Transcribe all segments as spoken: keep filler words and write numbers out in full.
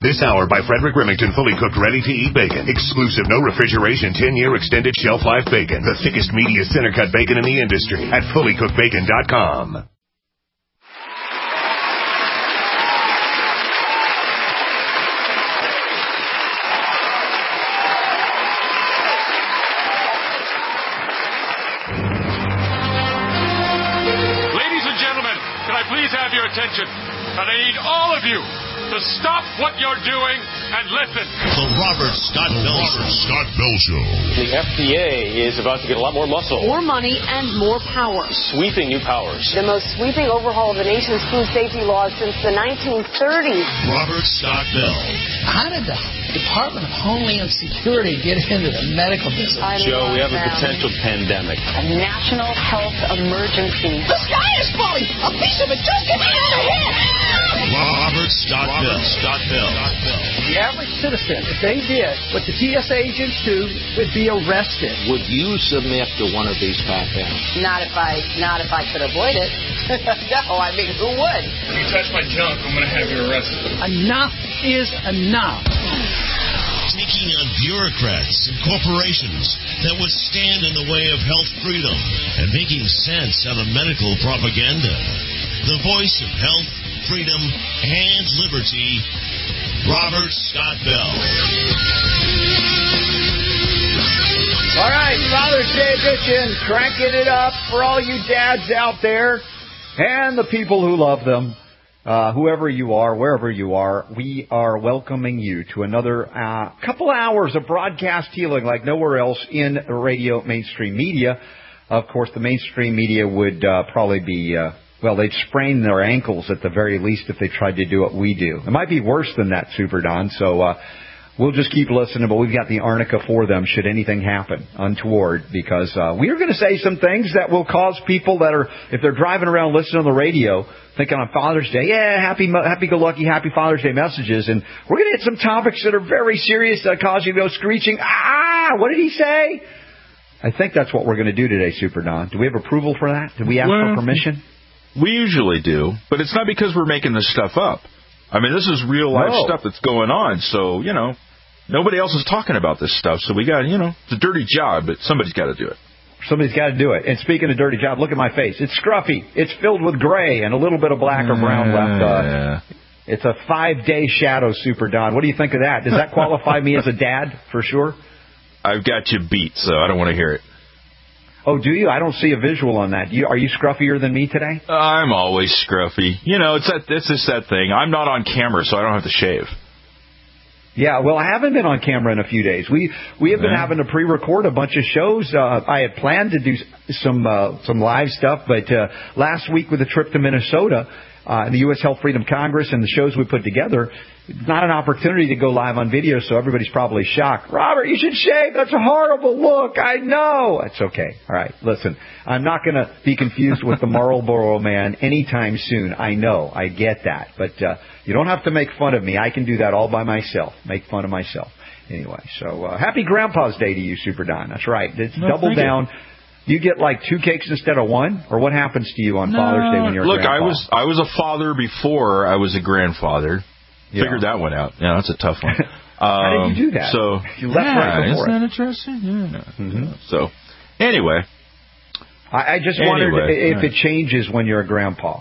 This hour by Frederick Remington, fully cooked, ready-to-eat bacon. Exclusive, no refrigeration, ten-year extended shelf life bacon. The thickest, meatiest, center-cut bacon in the industry at fully cooked bacon dot com. Please have your attention, and I need all of you to stop what you're doing and listen. The Robert Scott Bell Show. Scott Bell Show. The F D A is about to get a lot more muscle. More money and more power. Sweeping new powers. The most sweeping overhaul of the nation's food safety laws since the nineteen thirties. Robert Scott Bell. How did the Department of Homeland Security get into the medical business? I Joe, we have a potential pandemic. A national health emergency. The sky is falling. A piece of it just came out of here. Robert Scott Robert Bell. Scott Bell. The average citizen, if they did what the T S A agents do, would be arrested. Would you submit to one of these pat downs? Not if I, not if I could avoid it. No, I mean, who would? If you touch my junk, I'm going to have you arrested. Enough is enough. Taking on bureaucrats and corporations that would stand in the way of health freedom and making sense out of medical propaganda. The voice of health, freedom, and liberty, Robert Scott Bell. All right, Father's Day edition, cranking it up for all you dads out there and the people who love them. Uh, whoever you are, wherever you are, we are welcoming you to another uh, couple hours of broadcast healing like nowhere else in radio mainstream media. Of course, the mainstream media would uh, probably be, uh, well, they'd sprain their ankles at the very least if they tried to do what we do. It might be worse than that, Super Don, so uh, we'll just keep listening, but we've got the arnica for them should anything happen untoward, because uh, we are going to say some things that will cause people that are, if they're driving around listening on the radio, thinking on Father's Day, yeah, happy, happy-go-lucky, happy Father's Day messages, and we're going to hit some topics that are very serious that cause you to go screeching, ah, what did he say? I think that's what we're going to do today, Super Don. Do we have approval for that? Did we ask well, for permission? We usually do, but it's not because we're making this stuff up. I mean, this is real-life no. stuff that's going on, so, you know, nobody else is talking about this stuff, so we got, you know, it's a dirty job, but somebody's got to do it. Somebody's got to do it. And speaking of dirty job, look at my face. It's scruffy. It's filled with gray and a little bit of black or brown left. Uh, yeah. It's a five-day shadow, Super Don. What do you think of that? Does that qualify me as a dad for sure? I've got you beat, so I don't want to hear it. Oh, do you? I don't see a visual on that. You, are you scruffier than me today? I'm always scruffy. You know, it's that. It's just that thing. I'm not on camera, so I don't have to shave. Yeah, well, I haven't been on camera in a few days. We we have been yeah. having to pre-record a bunch of shows. Uh, I had planned to do some uh, some live stuff, but uh, last week with a trip to Minnesota, uh, the U S Health Freedom Congress and the shows we put together, not an opportunity to go live on video, so everybody's probably shocked. Robert, you should shave. That's a horrible look. I know. It's okay. All right, listen, I'm not going to be confused with the Marlboro Man anytime soon. I know. I get that. But uh, you don't have to make fun of me. I can do that all by myself, make fun of myself. Anyway, so uh, happy Grandpa's Day to you, Super Don. That's right. It's no, double down. You. you get like two cakes instead of one? Or what happens to you on no, Father's Day when you're a look, grandpa? I was, I was a father before I was a grandfather. Yeah. Figured that one out. Yeah, that's a tough one. Um, How did you do that? So, you left yeah, right before isn't that it. interesting? Yeah. Mm-hmm. So, anyway. I, I just anyway, wondered if yeah. it changes when you're a grandpa.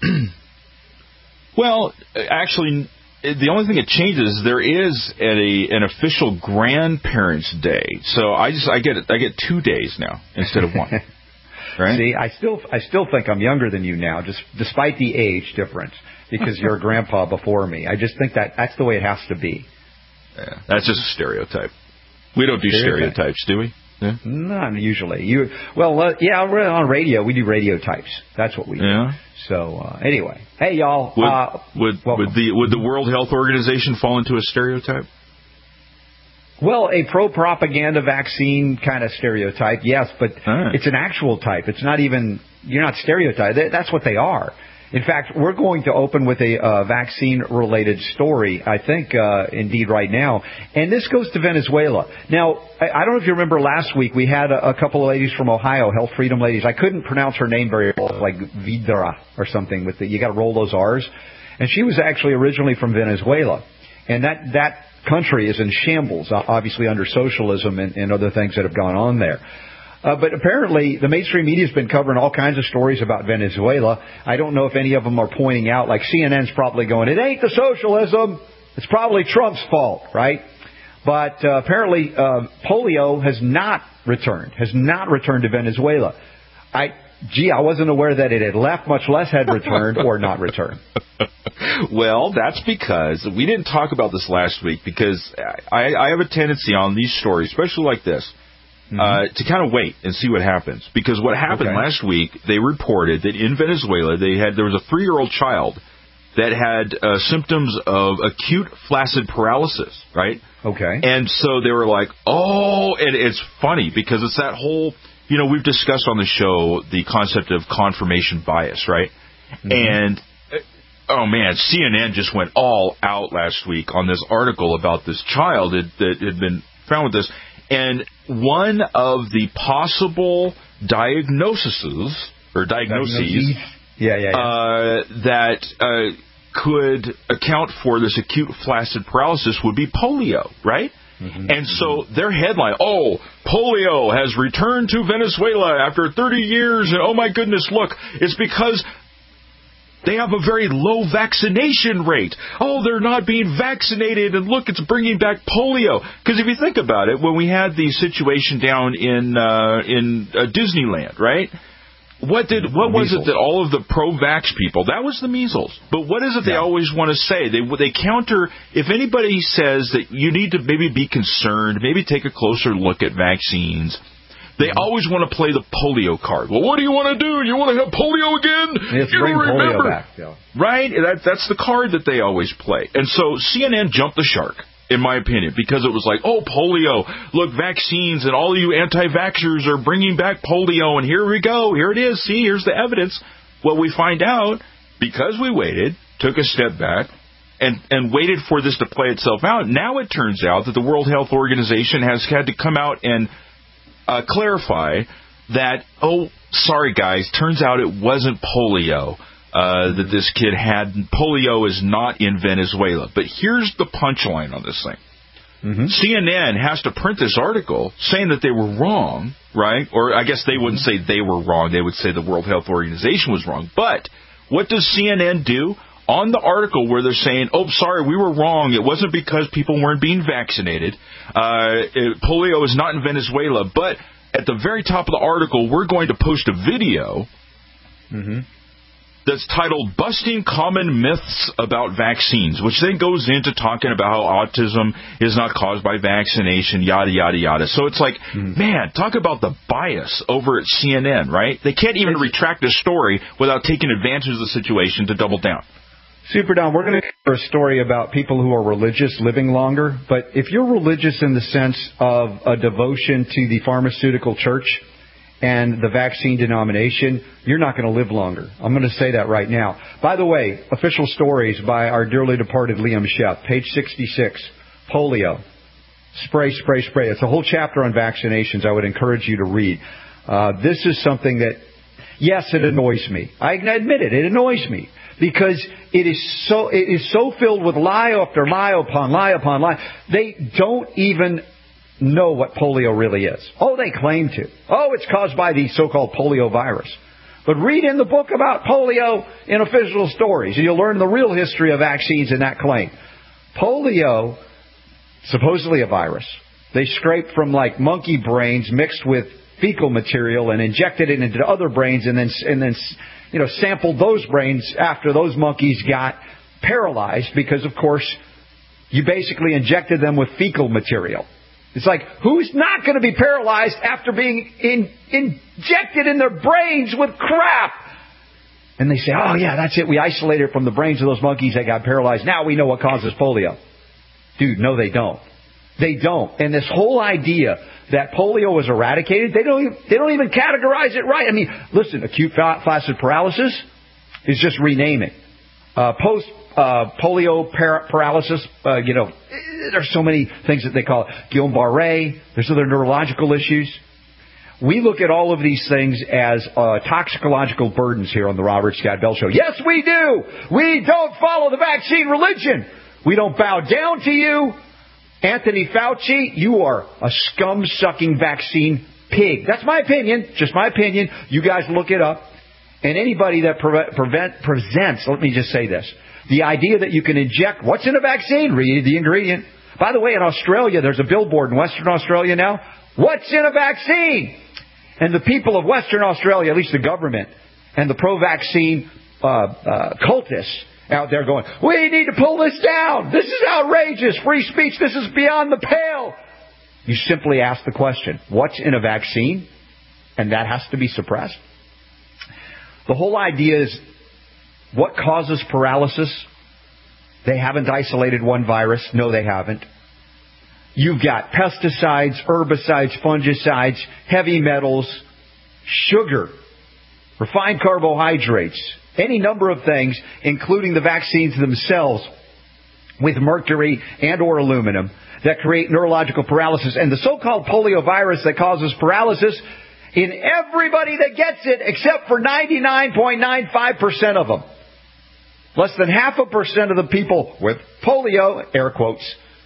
Well, actually, the only thing that changes is there is a an official Grandparents' Day. So I just I get I get two days now instead of one. Right? See, I still I still think I'm younger than you now, just despite the age difference, because you're a grandpa before me. I just think that that's the way it has to be. Yeah, that's just a stereotype. We don't do Stereotype. stereotypes, do we? Yeah. Not usually. You well, uh, yeah, we're on radio. We do radio types. That's what we do. Yeah. So uh, anyway, hey y'all. Would, uh, would, would the would the World Health Organization fall into a stereotype? Well, a pro-propaganda vaccine kind of stereotype, yes, but right. It's an actual type. It's not even, you're not stereotyped. That's what they are. In fact, we're going to open with a uh, vaccine-related story, I think, uh, indeed, right now. And this goes to Venezuela. Now, I, I don't know if you remember last week, we had a, a couple of ladies from Ohio, Health Freedom ladies. I couldn't pronounce her name very well, like Vidra or something. With the, you got to roll those R's. And she was actually originally from Venezuela. And that, that country is in shambles, obviously under socialism and, and other things that have gone on there. Uh, but apparently the mainstream media has been covering all kinds of stories about Venezuela. I don't know if any of them are pointing out, like C N N's probably going, it ain't the socialism, it's probably Trump's fault, right? But uh, apparently uh, polio has not returned, has not returned to Venezuela. I, gee, I wasn't aware that it had left, much less had returned or not returned. Well, that's because we didn't talk about this last week because I, I have a tendency on these stories, especially like this, mm-hmm. uh, to kind of wait and see what happens. Because what happened okay. last week, they reported that in Venezuela, they had there was a three-year-old child that had uh, symptoms of acute flaccid paralysis, right? Okay. And so they were like, oh, and it's funny because it's that whole, you know, we've discussed on the show the concept of confirmation bias, right? Mm-hmm. And, oh, man, C N N just went all out last week on this article about this child that, that had been found with this. And one of the possible diagnoses, or diagnoses, diagnoses. Yeah, yeah, yeah. Uh, that uh, could account for this acute flaccid paralysis would be polio, right? Mm-hmm. And so their headline, oh, polio has returned to Venezuela after thirty years, and oh my goodness, look, it's because they have a very low vaccination rate. Oh, they're not being vaccinated, and look, it's bringing back polio. Because if you think about it, when we had the situation down in uh, in uh, Disneyland, right? What did what was it that all of the pro-vax people, that was the measles. But what is it they yeah. always want to say? They they counter, if anybody says that you need to maybe be concerned, maybe take a closer look at vaccines, they mm-hmm. always want to play the polio card. Well, what do you want to do? You want to have polio again? It's you bring don't remember. Polio back. Yeah. Right? That, that's the card that they always play. And so C N N jumped the shark, in my opinion, because it was like, oh, polio, look, vaccines, and all of you anti-vaxxers are bringing back polio, and here we go, here it is, see, here's the evidence. Well, we find out, because we waited, took a step back, and, and waited for this to play itself out, now it turns out that the World Health Organization has had to come out and uh, clarify that, oh, sorry, guys, turns out it wasn't polio. Uh, that this kid had. Polio is not in Venezuela. But here's the punchline on this thing. Mm-hmm. C N N has to print this article saying that they were wrong, right? Or I guess they wouldn't say they were wrong. They would say the World Health Organization was wrong. But what does C N N do? On the article where they're saying, oh, sorry, we were wrong. It wasn't because people weren't being vaccinated. Uh, it, polio is not in Venezuela. But at the very top of the article, we're going to post a video mm-hmm. that's titled Busting Common Myths About Vaccines, which then goes into talking about how autism is not caused by vaccination, yada, yada, yada. So it's like, mm. man, talk about the bias over at C N N, right? They can't even it's, retract a story without taking advantage of the situation to double down. Super Don, we're going to cover a story about people who are religious living longer. But if you're religious in the sense of a devotion to the pharmaceutical church and the vaccine denomination, you're not going to live longer. I'm going to say that right now. By the way, official stories by our dearly departed Liam Sheff, page sixty-six, polio. Spray, spray, spray. It's a whole chapter on vaccinations I would encourage you to read. Uh, this is something that, yes, it annoys me. I admit it. It annoys me because it is so it is so filled with lie after lie upon lie upon lie. They don't even know what polio really is. Oh, they claim to. Oh, it's caused by the so-called polio virus. But read in the book about polio in official stories, and you'll learn the real history of vaccines and that claim. Polio, supposedly a virus, they scraped from like monkey brains mixed with fecal material and injected it into other brains, and then and then you know sampled those brains after those monkeys got paralyzed because, of course, you basically injected them with fecal material. It's like, who's not going to be paralyzed after being in, injected in their brains with crap? And they say, oh, yeah, that's it. We isolated it from the brains of those monkeys that got paralyzed. Now we know what causes polio. Dude, no, they don't. They don't. And this whole idea that polio was eradicated, they don't even, they don't even categorize it right. I mean, listen, acute flaccid paralysis is just renaming. Uh, post uh, polio par- paralysis, uh, you know, there's so many things that they call it. Guillain-Barré, there's other neurological issues. We look at all of these things as uh, toxicological burdens here on the Robert Scott Bell Show. Yes, we do. We don't follow the vaccine religion. We don't bow down to you. Anthony Fauci, you are a scum-sucking vaccine pig. That's my opinion. Just my opinion. You guys look it up. And anybody that pre- prevent, presents, let me just say this, the idea that you can inject what's in a vaccine, read the ingredient. By the way, in Australia, there's a billboard in Western Australia now. What's in a vaccine? And the people of Western Australia, at least the government, and the pro-vaccine uh, uh, cultists out there going, we need to pull this down. This is outrageous. Free speech. This is beyond the pale. You simply ask the question, what's in a vaccine? And that has to be suppressed. The whole idea is, what causes paralysis? They haven't isolated one virus. No, they haven't. You've got pesticides, herbicides, fungicides, heavy metals, sugar, refined carbohydrates, any number of things, including the vaccines themselves, with mercury and or aluminum, that create neurological paralysis. And the so-called polio virus that causes paralysis in everybody that gets it, except for ninety-nine point nine five percent of them. Less than half a percent of the people with polio, air quotes,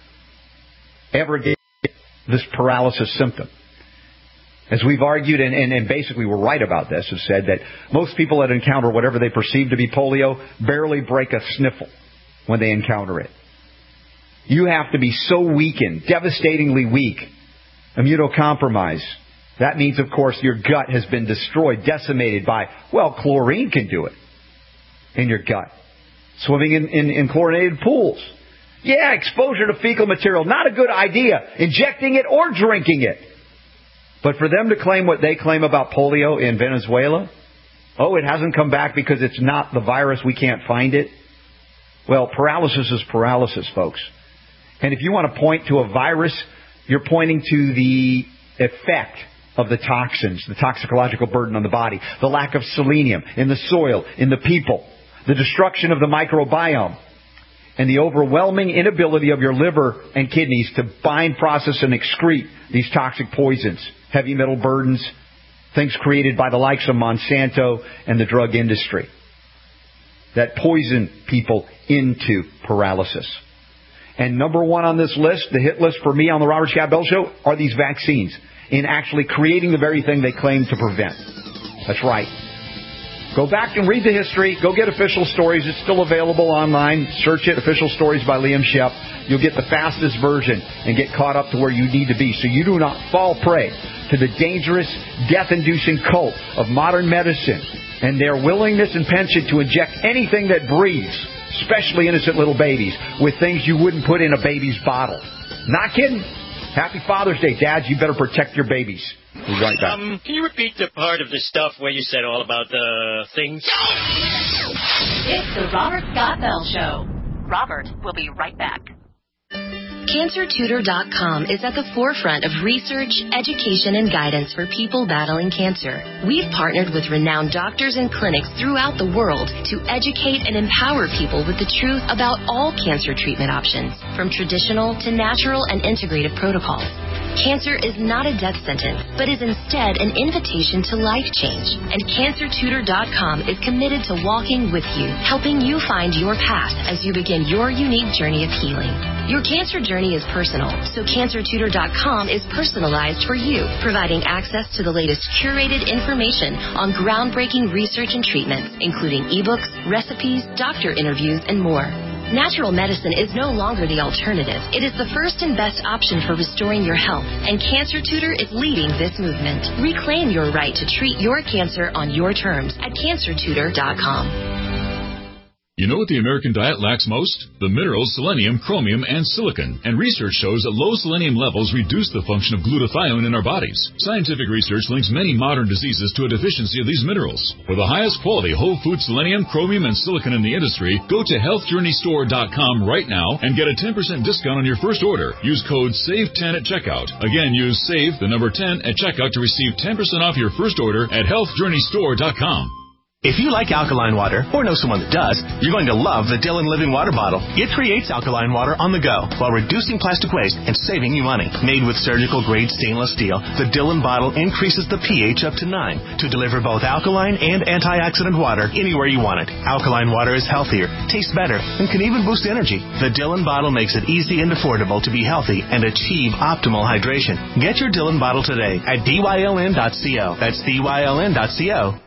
ever get this paralysis symptom. As we've argued, and, and, and basically we're right about this, have said that most people that encounter whatever they perceive to be polio barely break a sniffle when they encounter it. You have to be so weakened, devastatingly weak, immunocompromised. That means, of course, your gut has been destroyed, decimated by, well, chlorine can do it in your gut. Swimming in, in, in chlorinated pools. Yeah, exposure to fecal material, not a good idea. Injecting it or drinking it. But for them to claim what they claim about polio in Venezuela, oh, it hasn't come back because it's not the virus, we can't find it. Well, paralysis is paralysis, folks. And if you want to point to a virus, you're pointing to the effect of the toxins, the toxicological burden on the body, the lack of selenium in the soil, in the people, the destruction of the microbiome, and the overwhelming inability of your liver and kidneys to bind, process, and excrete these toxic poisons, heavy metal burdens, things created by the likes of Monsanto and the drug industry that poison people into paralysis. And number one on this list, the hit list for me on the Robert Scott Bell Show, are these vaccines in actually creating the very thing they claim to prevent. That's right. Go back and read the history. Go get official stories. It's still available online. Search it, Official Stories by Liam Shep. You'll get the fastest version and get caught up to where you need to be so you do not fall prey to the dangerous, death-inducing cult of modern medicine and their willingness and penchant to inject anything that breathes, especially innocent little babies, with things you wouldn't put in a baby's bottle. Not kidding. Happy Father's Day, Dads. You better protect your babies. We'll be right back. Um, can you repeat the part of the stuff where you said all about the things? It's the Robert Scott Bell Show. Robert will be right back. Cancer Tutor dot com is at the forefront of research, education, and guidance for people battling cancer. We've partnered with renowned doctors and clinics throughout the world to educate and empower people with the truth about all cancer treatment options, from traditional to natural and integrative protocols. Cancer is not a death sentence, but is instead an invitation to life change. And Cancer Tutor dot com is committed to walking with you, helping you find your path as you begin your unique journey of healing. Your cancer journey is personal, so Cancer Tutor dot com is personalized for you, providing access to the latest curated information on groundbreaking research and treatments, including ebooks, recipes, doctor interviews, and more. Natural medicine is no longer the alternative. It is the first and best option for restoring your health, and Cancer Tutor is leading this movement. Reclaim your right to treat your cancer on your terms at Cancer Tutor dot com. You know what the American diet lacks most? The minerals selenium, chromium, and silicon. And research shows that low selenium levels reduce the function of glutathione in our bodies. Scientific research links many modern diseases to a deficiency of these minerals. For the highest quality whole food selenium, chromium, and silicon in the industry, go to health journey store dot com right now and get a ten percent discount on your first order. Use code save ten at checkout. Again, use SAVE, the number ten, at checkout to receive ten percent off your first order at health journey store dot com. If you like alkaline water, or know someone that does, you're going to love the Dillon Living Water Bottle. It creates alkaline water on the go while reducing plastic waste and saving you money. Made with surgical-grade stainless steel, the Dillon bottle increases the pH up to nine to deliver both alkaline and antioxidant water anywhere you want it. Alkaline water is healthier, tastes better, and can even boost energy. The Dillon bottle makes it easy and affordable to be healthy and achieve optimal hydration. Get your Dillon bottle today at D Y L N dot co. That's D Y L N dot co.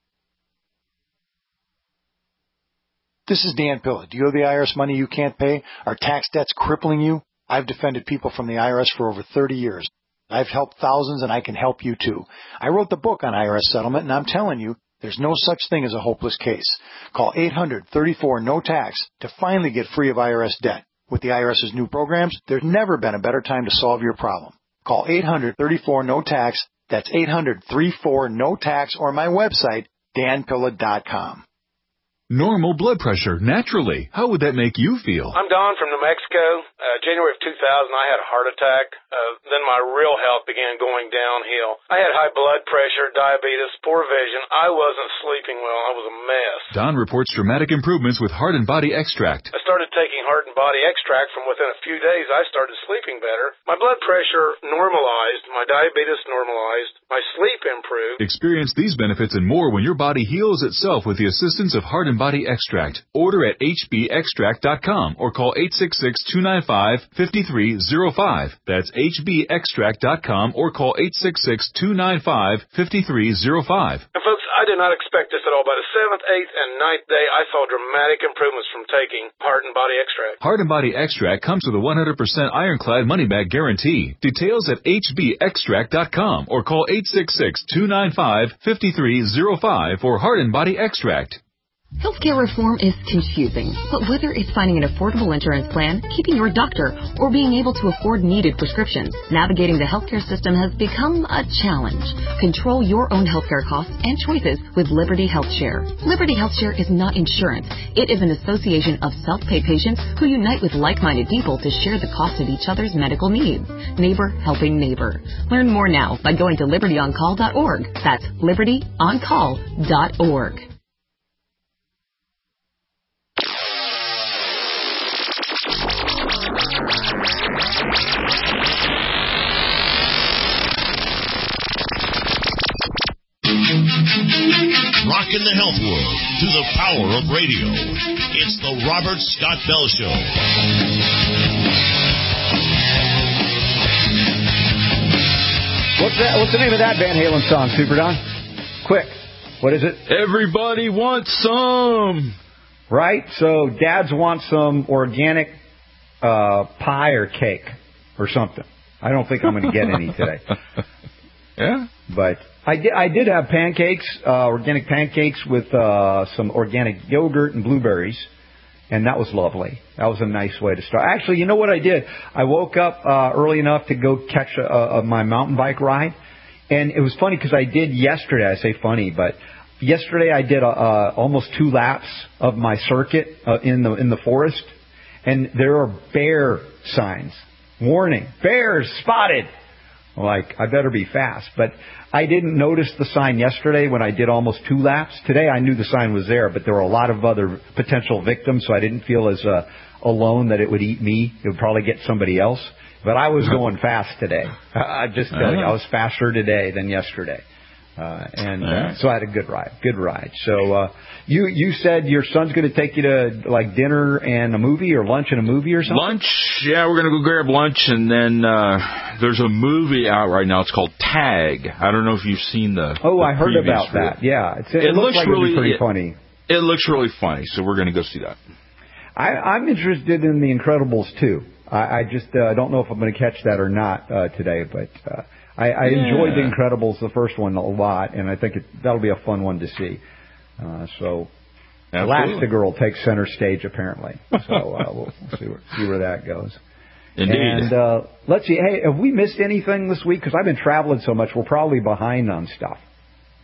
This is Dan Pilla. Do you owe the I R S money you can't pay? Are tax debts crippling you? I've defended people from the I R S for over thirty years. I've helped thousands, and I can help you too. I wrote the book on I R S settlement, and I'm telling you, there's no such thing as a hopeless case. Call eight hundred, thirty-four, no tax to finally get free of I R S debt. With the IRS's new programs, there's never been a better time to solve your problem. Call eight hundred, thirty-four, no tax. That's eight hundred, thirty-four, no tax, or my website, dan pilla dot com. Normal blood pressure, naturally. How would that make you feel? I'm Don from New Mexico. Uh, January of two thousand, I had a heart attack. Uh, then my real health began going downhill. I had high blood pressure, diabetes, poor vision. I wasn't sleeping well. I was a mess. Don reports dramatic improvements with Heart and Body Extract. I started taking Heart and Body Extract. From within a few days, I started sleeping better. My blood pressure normalized. My diabetes normalized. My sleep improved. Experience these benefits and more when your body heals itself with the assistance of Heart and Body Extract. Order at h b extract dot com or call eight six six, two nine five, five three zero five. That's h b extract dot com or call eight six six, two nine five, five three zero five. And folks, I did not expect this at all. By the seventh, eighth, and ninth day, I saw dramatic improvements from taking Heart and Body Extract. Heart and Body Extract comes with a one hundred percent ironclad money-back guarantee. Details at h b extract dot com or call eight six six, two nine five, five three zero five for Heart and Body Extract. Healthcare reform is confusing, but whether it's finding an affordable insurance plan, keeping your doctor, or being able to afford needed prescriptions, navigating the healthcare system has become a challenge. Control your own healthcare costs and choices with Liberty HealthShare. Liberty HealthShare is not insurance. It is an association of self-pay patients who unite with like-minded people to share the cost of each other's medical needs. Neighbor helping neighbor. Learn more now by going to liberty on call dot org. That's liberty on call dot org. Rockin' the health world through the power of radio. It's the Robert Scott Bell Show. What's that? What's the name of that Van Halen song, Super Don? Quick, what is it? Everybody wants some. Right? So dads want some organic uh, pie or cake or something. I don't think I'm going to get any today. Yeah? But I did, I did have pancakes, uh, organic pancakes with uh, some organic yogurt and blueberries, and that was lovely. That was a nice way to start. Actually, you know what I did? I woke up uh, early enough to go catch a, a, my mountain bike ride, and it was funny because I did yesterday. I say funny, but yesterday I did a, uh, almost two laps of my circuit uh, in the in the forest, and there are bear signs. Warning, bears spotted. Like, I better be fast. But I didn't notice the sign yesterday when I did almost two laps. Today I knew the sign was there, but there were a lot of other potential victims, so I didn't feel as uh, alone that it would eat me. It would probably get somebody else. But I was going fast today. I just tell you, I was faster today than yesterday. Uh, and uh, so I had a good ride, good ride. So uh, you you said your son's going to take you to like dinner and a movie or lunch and a movie or something? Lunch, yeah, we're going to go grab lunch, and then uh, there's a movie out right now. It's called Tag. I don't know if you've seen the. Oh, the I heard about that. It. Yeah, it's, it, it looks, looks like really it'd be pretty it, funny. It looks really funny, so we're going to go see that. I, I'm interested in The Incredibles too. I, I just uh, don't know if I'm going to catch that or not uh, today, but. Uh, I, I yeah. enjoyed The Incredibles, the first one, a lot, and I think it, that'll be a fun one to see. Uh, so, Elastigirl takes center stage, apparently. So uh, we'll, we'll see, where, see where that goes. Indeed. And uh, let's see. Hey, have we missed anything this week? Because I've been traveling so much, we're probably behind on stuff.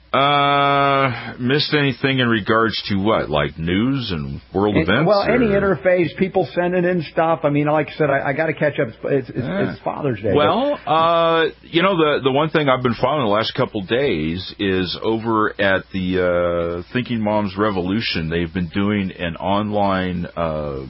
Uh, missed anything in regards to what, like news and world and, events? Well, or? any interface, people sending in stuff. I mean, like I said, I, I got to catch up. It's, it's, yeah. it's Father's Day. Well, but, uh, you know, the the one thing I've been following the last couple days is over at the uh, Thinking Moms Revolution. They've been doing an online uh,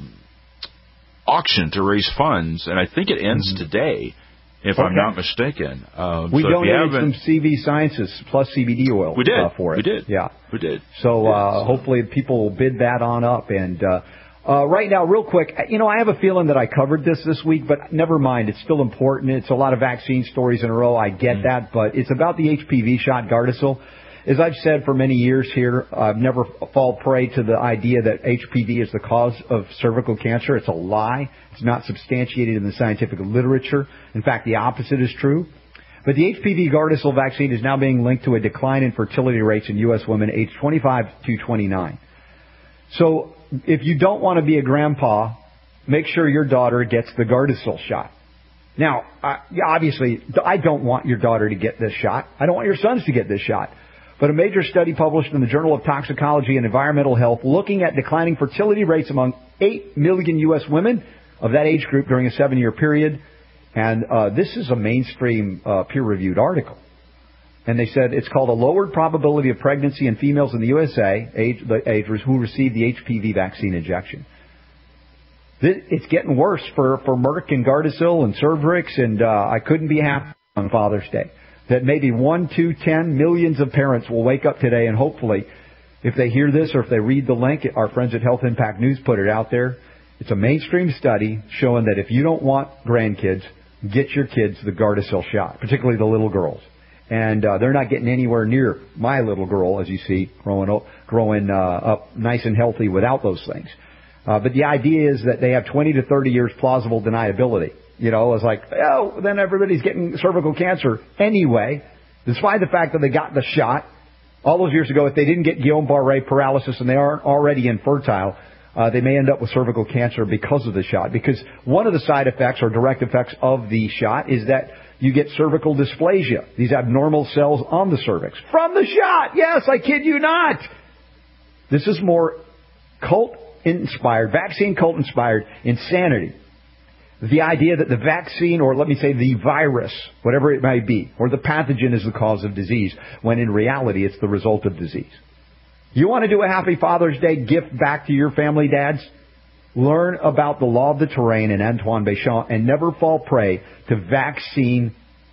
auction to raise funds, and I think it ends mm-hmm. today. If okay. I'm not mistaken. Um, we so donated some C V Sciences plus C B D oil we did. Uh, for it. We did. Yeah. We did. So, we did. Uh, so hopefully people will bid that on up. And uh, uh, right now, real quick, you know, I have a feeling that I covered this this week, but never mind. It's still important. It's a lot of vaccine stories in a row. I get mm-hmm. that. But it's about the H P V shot, Gardasil. As I've said for many years here, I've never fall prey to the idea that H P V is the cause of cervical cancer. It's a lie. It's not substantiated in the scientific literature. In fact, the opposite is true. But the H P V Gardasil vaccine is now being linked to a decline in fertility rates in U S women aged twenty-five to twenty-nine. So if you don't want to be a grandpa, make sure your daughter gets the Gardasil shot. Now, uh, obviously, I don't want your daughter to get this shot. I don't want your sons to get this shot. But a major study published in the Journal of Toxicology and Environmental Health looking at declining fertility rates among eight million U S women of that age group during a seven-year period. And uh, this is a mainstream uh, peer-reviewed article. And they said it's called a lowered probability of pregnancy in females in the U S A, age, the agers who received the H P V vaccine injection. This, it's getting worse for, for Merck and Gardasil and Cervarix, and uh, I couldn't be happy on Father's Day. That maybe one, two, ten millions of parents will wake up today and hopefully, if they hear this or if they read the link, our friends at Health Impact News put it out there. It's a mainstream study showing that if you don't want grandkids, get your kids the Gardasil shot, particularly the little girls. And uh, they're not getting anywhere near my little girl, as you see, growing up, growing uh, up nice and healthy without those things. Uh, but the idea is that they have twenty to thirty years plausible deniability. You know, it's like, oh, then everybody's getting cervical cancer anyway, despite the fact that they got the shot. All those years ago, if they didn't get Guillain-Barré paralysis and they aren't already infertile, uh, they may end up with cervical cancer because of the shot. Because one of the side effects or direct effects of the shot is that you get cervical dysplasia, these abnormal cells on the cervix. From the shot! Yes, I kid you not! This is more cult-inspired, vaccine cult-inspired insanity. The idea that the vaccine, or let me say the virus, whatever it may be, or the pathogen is the cause of disease, when in reality it's the result of disease. You want to do a Happy Father's Day gift back to your family, dads? Learn about the law of the terrain and Antoine Béchamp and never fall prey to vaccine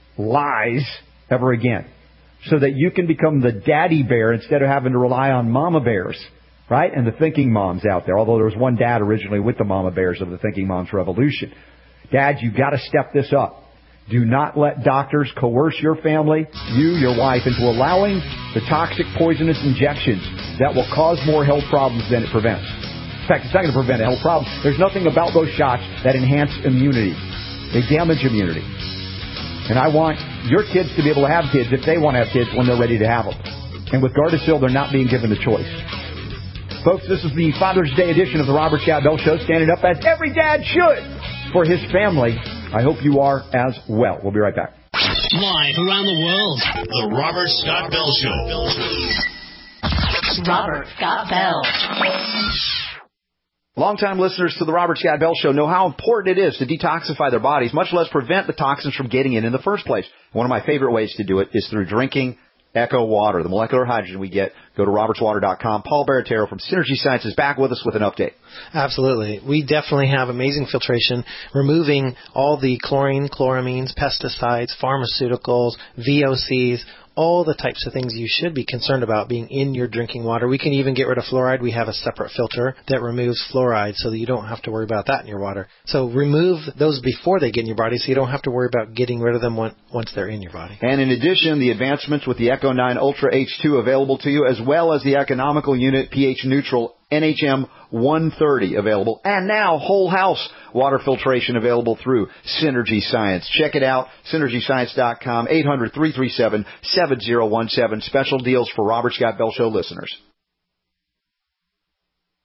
lies ever again, so that you can become the daddy bear instead of having to rely on mama bears. Right? And the thinking moms out there, although there was one dad originally with the mama bears of the Thinking Moms Revolution. Dads, you've got to step this up. Do not let doctors coerce your family, you, your wife, into allowing the toxic, poisonous injections that will cause more health problems than it prevents. In fact, it's not going to prevent a health problem. There's nothing about those shots that enhance immunity. They damage immunity. And I want your kids to be able to have kids if they want to have kids when they're ready to have them. And with Gardasil, they're not being given the choice. Folks, this is the Father's Day edition of the Robert Scott Bell Show, standing up as every dad should for his family. I hope you are as well. We'll be right back. Live around the world, the Robert Scott Bell Show. Robert Scott Bell. Longtime listeners to the Robert Scott Bell Show know how important it is to detoxify their bodies, much less prevent the toxins from getting in in the first place. One of my favorite ways to do it is through drinking Echo Water, the molecular hydrogen we get. Go to roberts water dot com. Paul Baratero from Synergy Science is back with us with an update. Absolutely. We definitely have amazing filtration, removing all the chlorine, chloramines, pesticides, pharmaceuticals, V O Cs, all the types of things you should be concerned about being in your drinking water. We can even get rid of fluoride. We have a separate filter that removes fluoride so that you don't have to worry about that in your water. So remove those before they get in your body so you don't have to worry about getting rid of them once they're in your body. And in addition, the advancements with the Echo nine Ultra H two available to you, as well as the economical unit pH neutral N H M one thirty available, and now whole house water filtration available through Synergy Science. Check it out, synergy science dot com, eight hundred, three three seven, seven zero one seven. Special deals for Robert Scott Bell Show listeners.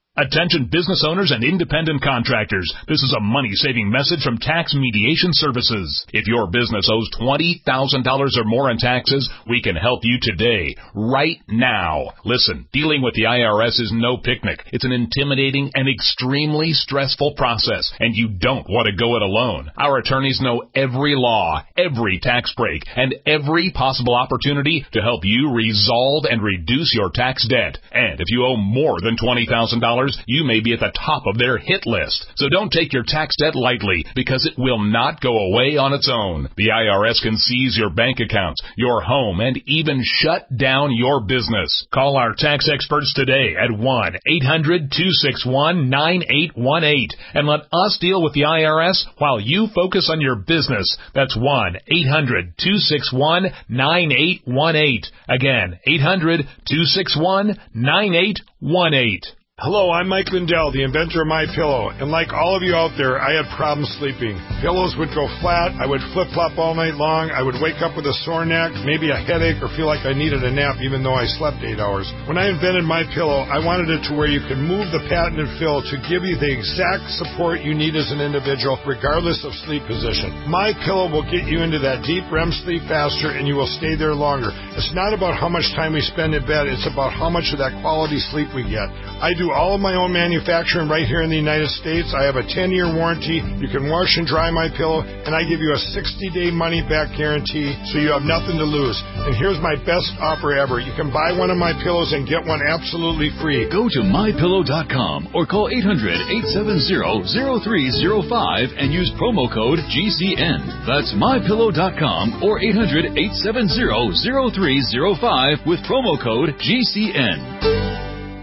Attention business owners and independent contractors. This is a money-saving message from Tax Mediation Services. If your business owes twenty thousand dollars or more in taxes, we can help you today, right now. Listen, dealing with the I R S is no picnic. It's an intimidating and extremely stressful process, and you don't want to go it alone. Our attorneys know every law, every tax break, and every possible opportunity to help you resolve and reduce your tax debt. And if you owe more than twenty thousand dollars, you may be at the top of their hit list. So don't take your tax debt lightly, because it will not go away on its own. The I R S can seize your bank accounts, your home, and even shut down your business. Call our tax experts today at one eight hundred two six one nine eight one eight and let us deal with the I R S while you focus on your business. That's one eight hundred two six one nine eight one eight. Again, eight hundred two six one nine eight one eight. Hello, I'm Mike Lindell, the inventor of MyPillow, and like all of you out there, I had problems sleeping. Pillows would go flat, I would flip-flop all night long, I would wake up with a sore neck, maybe a headache, or feel like I needed a nap even though I slept eight hours. When I invented MyPillow, I wanted it to where you could move the patented fill to give you the exact support you need as an individual, regardless of sleep position. MyPillow will get you into that deep R E M sleep faster, and you will stay there longer. It's not about how much time we spend in bed, it's about how much of that quality sleep we get. I do all of my own manufacturing right here in the United States. I have a ten-year warranty. You can wash and dry my pillow, and I give you a sixty-day money-back guarantee, so you have nothing to lose. And here's my best offer ever. You can buy one of my pillows and get one absolutely free. Go to my pillow dot com or call eight hundred eight seven zero zero three zero five and use promo code G C N. That's my pillow dot com or eight hundred eight seven zero zero three zero five with promo code G C N.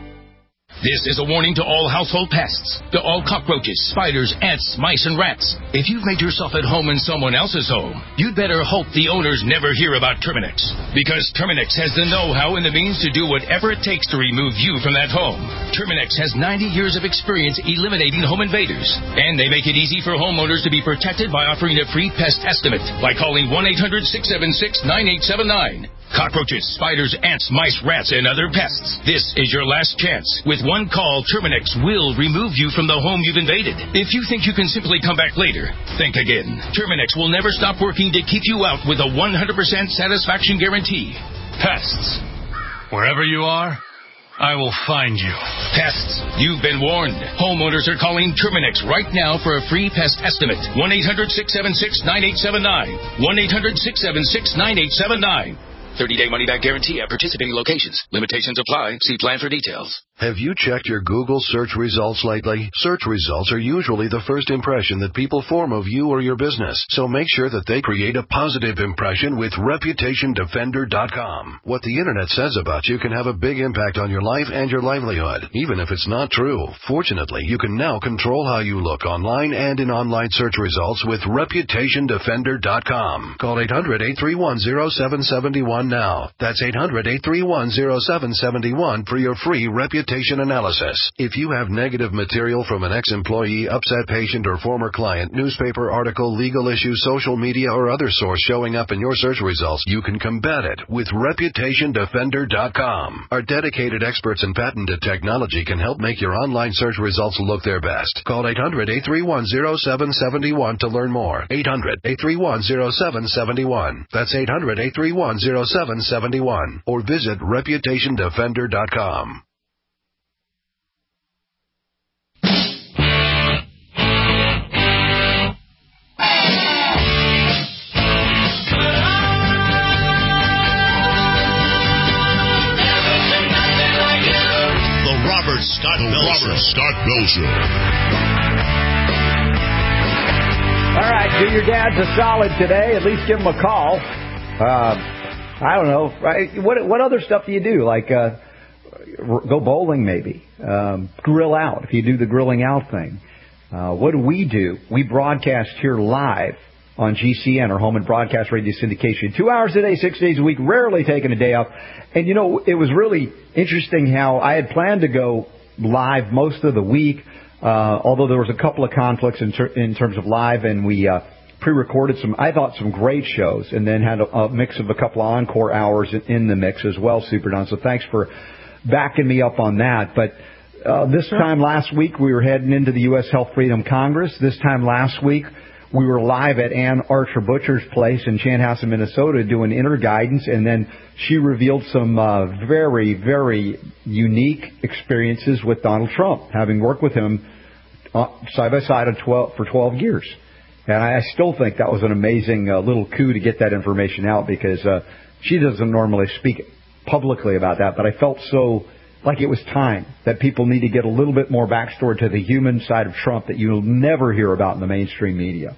This is a warning to all household pests, to all cockroaches, spiders, ants, mice, and rats. If you've made yourself at home in someone else's home, you'd better hope the owners never hear about Terminix, because Terminix has the know-how and the means to do whatever it takes to remove you from that home. Terminix has ninety years of experience eliminating home invaders, and they make it easy for homeowners to be protected by offering a free pest estimate by calling one eight hundred six seven six nine eight seven nine. Cockroaches, spiders, ants, mice, rats, and other pests. This is your last chance. With one call, Terminix will remove you from the home you've invaded. If you think you can simply come back later, think again. Terminix will never stop working to keep you out with a one hundred percent satisfaction guarantee. Pests. Wherever you are, I will find you. Pests, you've been warned. Homeowners are calling Terminix right now for a free pest estimate. one eight hundred six seven six nine eight seven nine. one eight hundred six seven six nine eight seven nine. thirty-day money-back guarantee at participating locations. Limitations apply. See plan for details. Have you checked your Google search results lately? Search results are usually the first impression that people form of you or your business, so make sure that they create a positive impression with reputation defender dot com. What the internet says about you can have a big impact on your life and your livelihood, even if it's not true. Fortunately, you can now control how you look online and in online search results with reputation defender dot com. Call eight hundred eight three one zero seven seven one now. That's eight hundred eight three one zero seven seven one for your free reputation analysis. If you have negative material from an ex-employee, upset patient, or former client, newspaper article, legal issue, social media, or other source showing up in your search results, you can combat it with reputation defender dot com. Our dedicated experts in patented technology can help make your online search results look their best. Call eight hundred eight three one zero seven seven one to learn more. eight hundred eight three one zero seven seven one. That's eight hundred eight three one zero seven seven one. Or visit reputation defender dot com. Scott Bell Robert Scott Bell Show. All right, do your dads a solid today. At least give them a call. Uh, I don't know. Right? What what other stuff do you do? Like uh, go bowling, maybe. Um, grill out, if you do the grilling out thing. Uh, what do we do? We broadcast here live on G C N, our home and broadcast radio syndication. Two hours a day, six days a week, rarely taking a day off. And, you know, it was really interesting how I had planned to go live most of the week, uh, although there was a couple of conflicts in, ter- in terms of live, and we uh, pre-recorded some, I thought, some great shows, and then had a, a mix of a couple of encore hours in, in the mix as well, Super Don. So thanks for backing me up on that. But Uh, this time last week, we were heading into the U S Health Freedom Congress. This time last week, we were live at Ann Archer Butcher's place in Chanhassen, Minnesota, doing inner guidance, and then she revealed some uh, very, very unique experiences with Donald Trump, having worked with him uh, side by side on twelve, for twelve years. And I still think that was an amazing uh, little coup to get that information out, because uh, she doesn't normally speak publicly about that, but I felt so like it was time that people need to get a little bit more backstory to the human side of Trump that you'll never hear about in the mainstream media.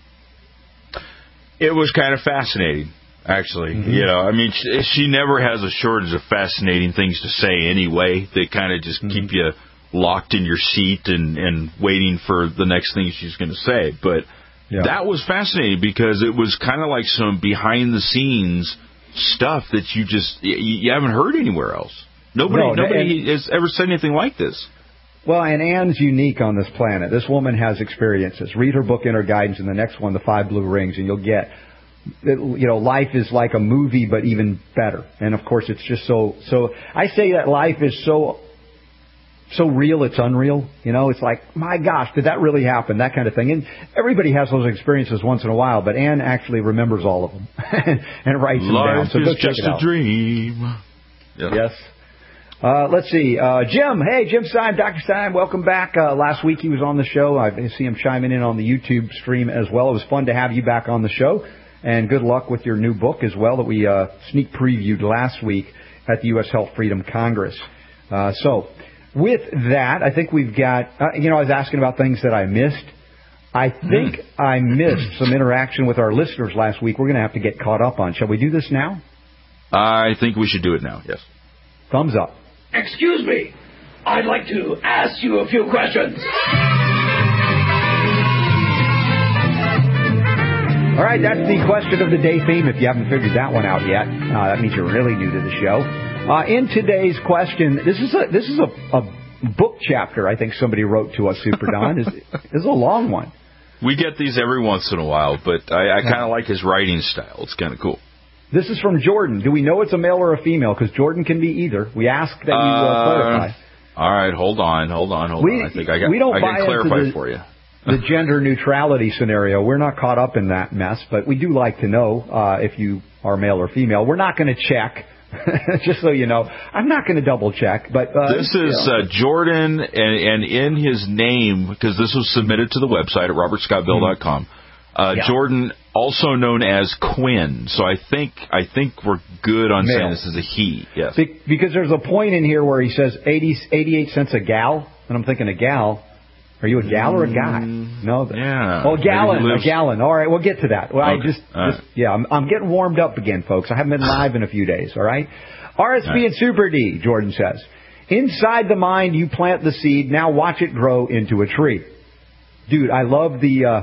It was kind of fascinating, actually. Mm-hmm. You know, I mean, she, she never has a shortage of fascinating things to say anyway. They kind of just mm-hmm. keep you locked in your seat and, and waiting for the next thing she's going to say. But yeah. that was fascinating because it was kind of like some behind-the-scenes stuff that you just you, you haven't heard anywhere else. Nobody, no, nobody and, has ever said anything like this. Well, and Ann's unique on this planet. This woman has experiences. Read her book, Inner Guidance, and the next one, The Five Blue Rings, and you'll get, you know, life is like a movie, but even better. And, of course, it's just so, so, I say that life is so, so real, it's unreal. You know, it's like, my gosh, did that really happen? That kind of thing. And everybody has those experiences once in a while, but Ann actually remembers all of them and writes them down. Life is just a dream. Yeah. Yes. Uh, let's see. Uh, Jim. Hey, Jim Syme, Doctor Syme, welcome back. Uh, last week he was on the show. I see him chiming in on the YouTube stream as well. It was fun to have you back on the show. And good luck with your new book as well that we uh, sneak previewed last week at the U S Health Freedom Congress. Uh, so with that, I think we've got, uh, you know, I was asking about things that I missed. I think mm. I missed some interaction with our listeners last week. We're going to have to get caught up on. Shall we do this now? I think we should do it now, yes. Thumbs up. Excuse me, I'd like to ask you a few questions. All right, that's the question of the day theme. If you haven't figured that one out yet, uh, that means you're really new to the show. Uh, in today's question, this is a this is a, a book chapter I think somebody wrote to us, Super Don. This is a long one. We get these every once in a while, but I, I kind of like his writing style. It's kind of cool. This is from Jordan. Do we know it's a male or a female? Because Jordan can be either. We ask that you uh, clarify. All right, hold on, hold on, hold we, on. I think I got. We don't I buy can clarify the, for you. the gender neutrality scenario. We're not caught up in that mess, but we do like to know uh, if you are male or female. We're not going to check, just so you know. I'm not going to double check. But uh, this is uh, Jordan, and, and in his name, because this was submitted to the website at robert scott bell dot com. Mm-hmm. Uh, yeah. Jordan, also known as Quinn. So I think I think we're good on Male. saying this is a he. Yes. Be- because there's a point in here where he says eighty, eighty-eight cents a gal, and I'm thinking a gal. Are you a gal or a guy? Mm, no. Yeah. Oh, a gallon, lives... a gallon. All right, we'll get to that. Well, okay. I just, right. just yeah, I'm, I'm getting warmed up again, folks. I haven't been live in a few days. All right. R S V right. and Super D, Jordan says. Inside the mind, you plant the seed. Now watch it grow into a tree. Dude, I love the. Uh,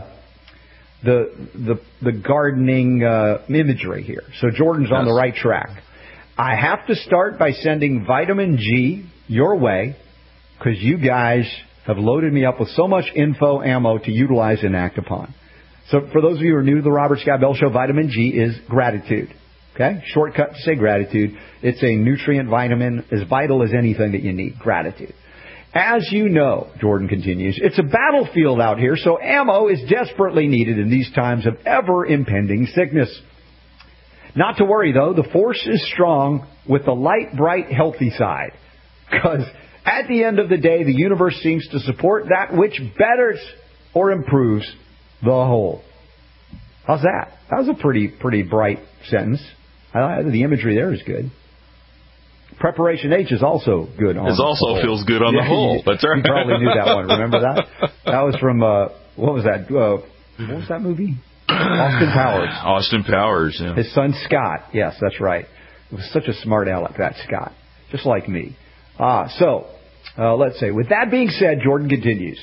The the the gardening uh, imagery here. So Jordan's yes. on the right track. I have to start by sending vitamin G your way because you guys have loaded me up with so much info ammo to utilize and act upon. So for those of you who are new to the Robert Scott Bell Show, vitamin G is gratitude. Okay? Shortcut to say gratitude. It's a nutrient vitamin as vital as anything that you need. Gratitude. As you know, Jordan continues, it's a battlefield out here, so ammo is desperately needed in these times of ever-impending sickness. Not to worry, though, the force is strong with the light, bright, healthy side. Because at the end of the day, the universe seems to support that which betters or improves the whole. How's that? That was a pretty, pretty bright sentence. I, the imagery there is good. Preparation H is also good on it also the whole. feels good on yeah, the whole. You, That's right. You probably knew that one. Remember that? That was from, uh, what was that? Uh, what was that movie? Austin Powers. Austin Powers, yeah. His son Scott. Yes, that's right. It was such a smart aleck, that Scott. Just like me. Ah, so, uh, let's say, with that being said, Jordan continues.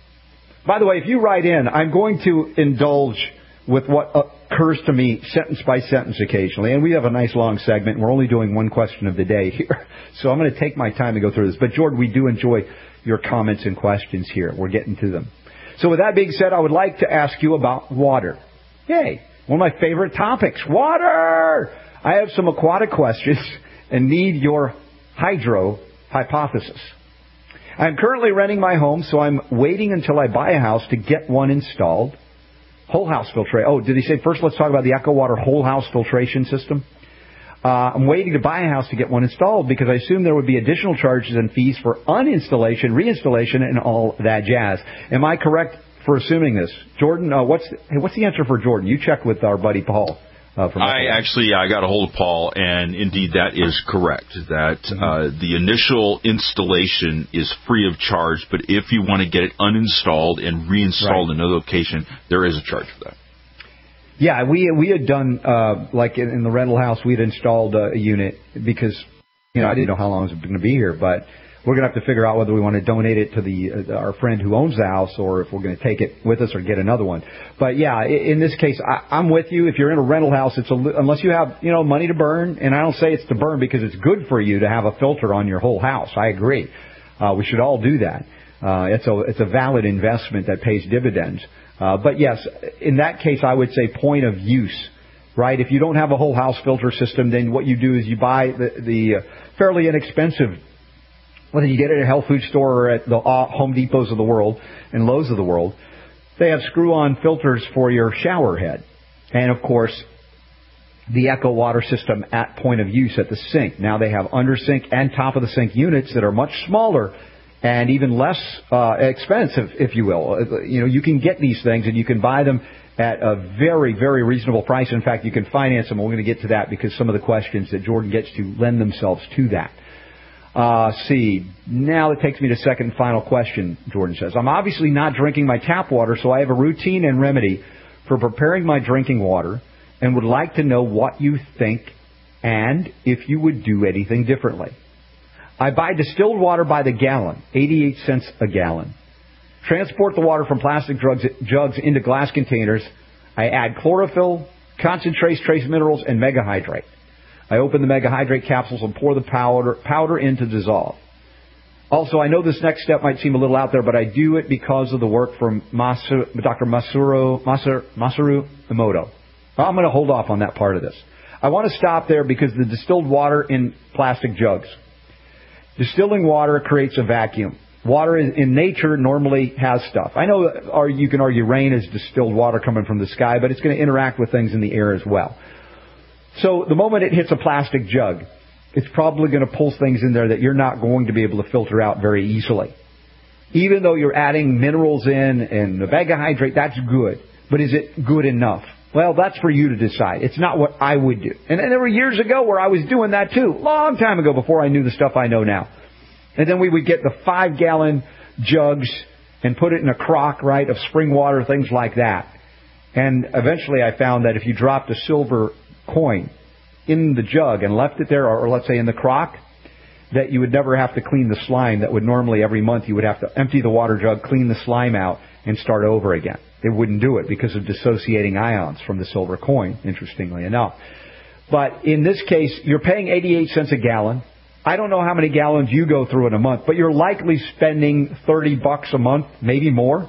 By the way, if you write in, I'm going to indulge with what occurs to me sentence by sentence occasionally. And we have a nice long segment. We're only doing one question of the day here. So I'm going to take my time to go through this. But, Jordan, we do enjoy your comments and questions here. We're getting to them. So with that being said, I would like to ask you about water. Yay. One of my favorite topics. Water! I have some aquatic questions and need your hydro hypothesis. I'm currently renting my home, so I'm waiting until I buy a house to get one installed. Whole house filtration. Oh, did he say first let's talk about the EcoWater whole house filtration system? Uh, I'm waiting to buy a house to get one installed because I assume there would be additional charges and fees for uninstallation, reinstallation, and all that jazz. Am I correct for assuming this? Jordan, uh, what's the, hey, what's the answer for Jordan? You check with our buddy Paul. Uh, from I actually I got a hold of Paul, and indeed that is correct. That mm-hmm. uh, the initial installation is free of charge, but if you want to get it uninstalled and reinstalled right. in another location, there is a charge for that. Yeah, we we had done uh, like in, in the rental house, we had installed uh, a unit because you know I didn't know how long it was going to be here, but we're going to have to figure out whether we want to donate it to the uh, our friend who owns the house or if we're going to take it with us or get another one. But, yeah, in this case, I, I'm with you. If you're in a rental house, it's a, unless you have, you know, money to burn, and I don't say it's to burn because it's good for you to have a filter on your whole house. I agree. Uh, we should all do that. Uh, it's a it's a valid investment that pays dividends. Uh, but, yes, in that case, I would say point of use, right? If you don't have a whole house filter system, then what you do is you buy the, the uh, fairly inexpensive, whether you get it at a health food store or at the Home Depots of the world and Lowe's of the world, they have screw-on filters for your shower head. And, of course, the EcoWater system at point of use at the sink. Now they have under sink and top of the sink units that are much smaller and even less uh, expensive, if you will. You know, you can get these things and you can buy them at a very, very reasonable price. In fact, you can finance them. We're going to get to that because some of the questions that Jordan gets to lend themselves to that. Uh, see, now it takes me to the second and final question, Jordan says. I'm obviously not drinking my tap water, so I have a routine and remedy for preparing my drinking water and would like to know what you think and if you would do anything differently. I buy distilled water by the gallon, eighty-eight cents a gallon. Transport the water from plastic jugs, jugs into glass containers. I add chlorophyll, concentrates, trace minerals, and megahydrate. I open the megahydrate capsules and pour the powder powder in to dissolve. Also, I know this next step might seem a little out there, but I do it because of the work from Masu, Doctor Masaru, Masaru, Masaru Emoto. I'm going to hold off on that part of this. I want to stop there because the distilled water in plastic jugs. Distilling water creates a vacuum. Water in nature normally has stuff. I know or you can argue rain is distilled water coming from the sky, but it's going to interact with things in the air as well. So the moment it hits a plastic jug, it's probably going to pull things in there that you're not going to be able to filter out very easily. Even though you're adding minerals in and the megahydrate, that's good. But is it good enough? Well, that's for you to decide. It's not what I would do. And, and there were years ago where I was doing that too. Long time ago before I knew the stuff I know now. And then we would get the five-gallon jugs and put it in a crock, right, of spring water, things like that. And eventually I found that if you dropped a silver coin in the jug and left it there, or, or let's say in the crock, that you would never have to clean the slime that would normally every month you would have to empty the water jug, clean the slime out, and start over again. It wouldn't do it because of dissociating ions from the silver coin, interestingly enough. But in this case, you're paying eighty-eight cents a gallon. I don't know how many gallons you go through in a month, but you're likely spending thirty bucks a month, maybe more,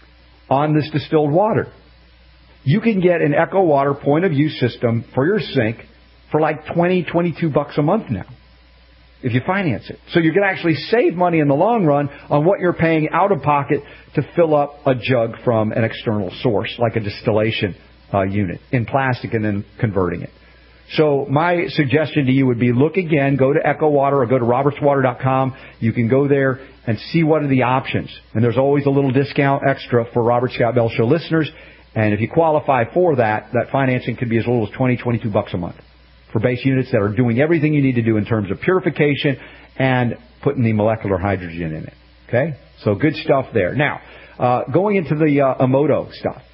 on this distilled water. You can get an EcoWater point-of-use system for your sink for like twenty, twenty-two bucks a month now, if you finance it. So you're going to actually save money in the long run on what you're paying out of pocket to fill up a jug from an external source, like a distillation uh, unit in plastic and then converting it. So my suggestion to you would be look again, go to EcoWater or go to roberts water dot com. You can go there and see what are the options. And there's always a little discount extra for Robert Scott Bell Show listeners. And if you qualify for that, that financing could be as little as twenty, twenty-two bucks a month for base units that are doing everything you need to do in terms of purification and putting the molecular hydrogen in it. Okay? So good stuff there. Now, uh, going into the uh, Emoto stuff.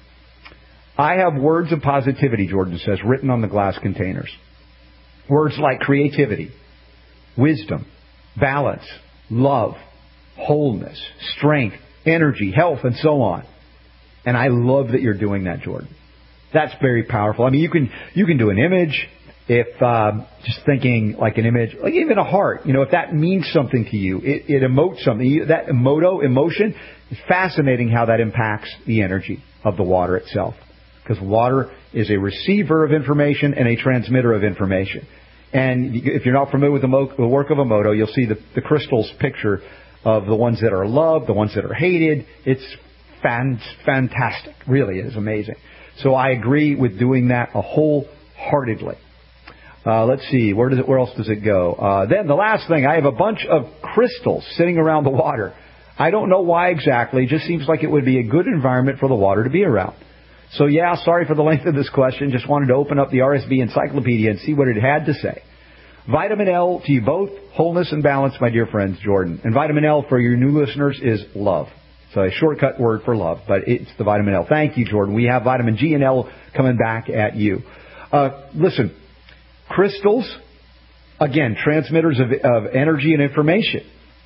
I have words of positivity, Jordan says, written on the glass containers. Words like creativity, wisdom, balance, love, wholeness, strength, energy, health, and so on. And I love that you're doing that, Jordan. That's very powerful. I mean, you can you can do an image if um, just thinking like an image, like even a heart. You know, if that means something to you, it, it emotes something. That emoto, emotion, is fascinating how that impacts the energy of the water itself. Because water is a receiver of information and a transmitter of information. And if you're not familiar with the, mo- the work of Emoto, you'll see the, the crystals picture of the ones that are loved, the ones that are hated. It's fan- fantastic. Really, it is amazing. So I agree with doing that wholeheartedly. Uh, let's see, where does it, where else does it go? Uh, then the last thing, I have a bunch of crystals sitting around the water. I don't know why exactly. It just seems like it would be a good environment for the water to be around. So yeah, sorry for the length of this question. Just wanted to open up the R S B Encyclopedia and see what it had to say. Vitamin L to you both, wholeness and balance, my dear friends, Jordan. And vitamin L for your new listeners is love. So a shortcut word for love, but it's the vitamin L. Thank you, Jordan. We have vitamin G and L coming back at you. Uh, listen, crystals, again, transmitters of, of energy and information.